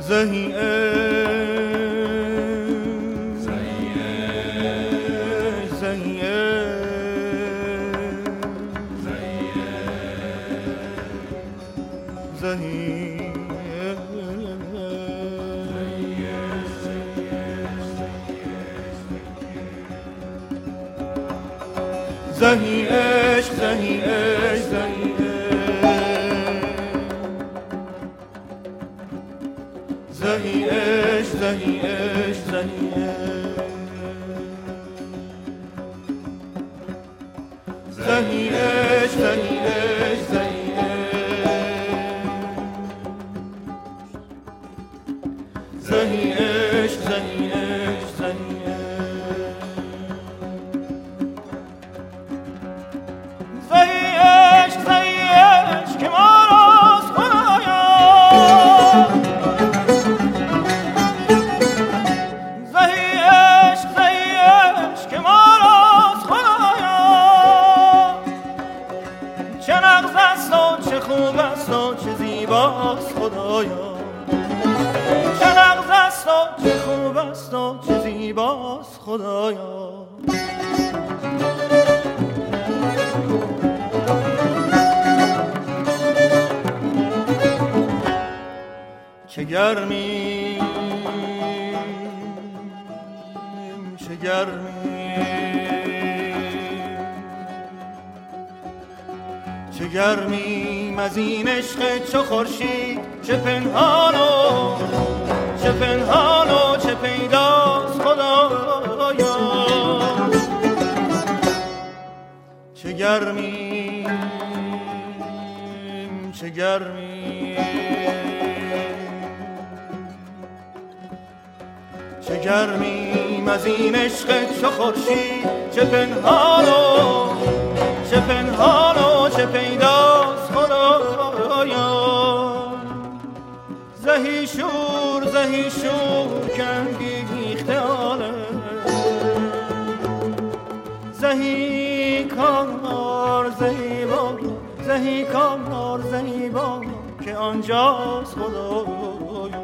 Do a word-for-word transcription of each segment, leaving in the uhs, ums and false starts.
زهی زهی عشق زهی عشق زهی عشق زهی عشق زهی عشق زهی عشق زهی عشق زهی عشق زهی خدایا. چه گرمی چه گرمی چه گرمیم از این عشق چو خورشید، چه پنهان و چه پنهان و چه پیداست خدایا. چه گرمیم چه گرمیم چه گرمیم از این عشق چو خورشید، چه پنهان و چه پنهان و چه پیداست خدایا. زهی شور زهی شور که انگیخته آله، زهی کار زهی با زهی کار زهی با که آنجاست خدایا.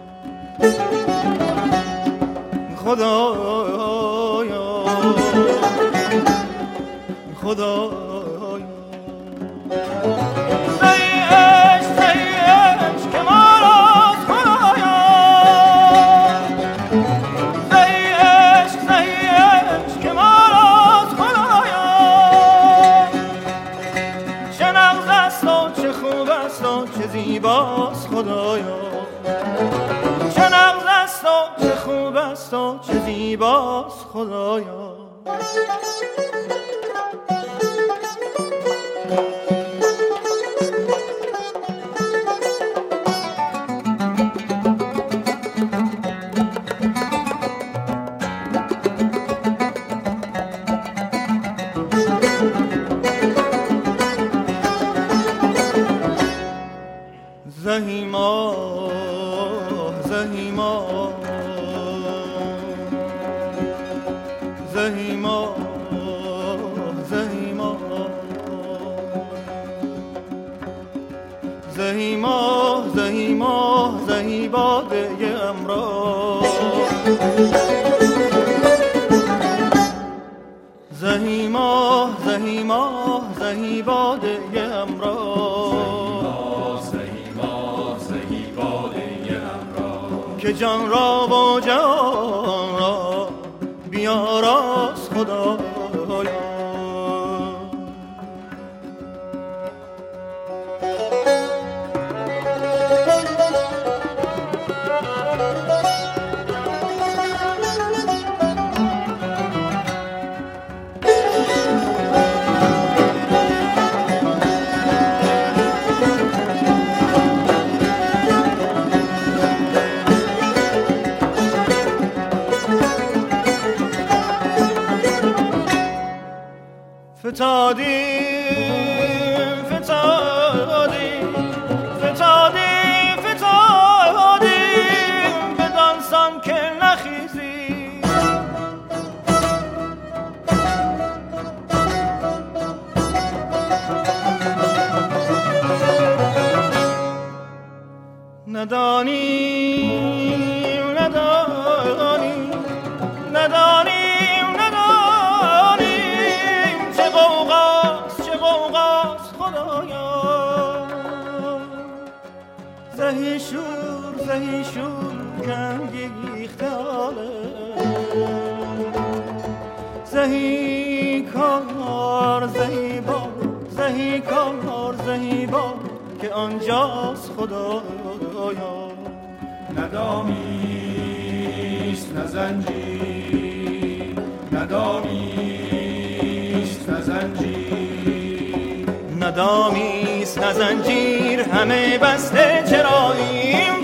خدایا خدایا. زهی عشق زهی عشق که ما راست خدایا. زهی عشق زهی عشق که ما راست خدایا. چه نغز است و چه خوب است و چه زیباست خدایا. چه نغز است و چه خوب است و چه زیباست خدایا. زهی ماه زهی ماه زهی ماه زهی ماه زهی ماه زهی ماه زهی باده امراض. زهی ماه زهی ماه زهی باده امراض. که جان را و جان را بیاراست خدایا. فتادیم فتادیم فتادیم فتادیم بدانسان که نخیزی. ندانیم ندانیم ندانیم ندانیم چه غوغاست چه غوغاست خدایا زهی شور زهی شور کنگیخته آله زهی کار زهی با زهی کار زهی با که آنجاست خدایا ندامیست نه زنجیر ندامیست نه زنجیر ندامیست نه زنجیر همه بسته چراییم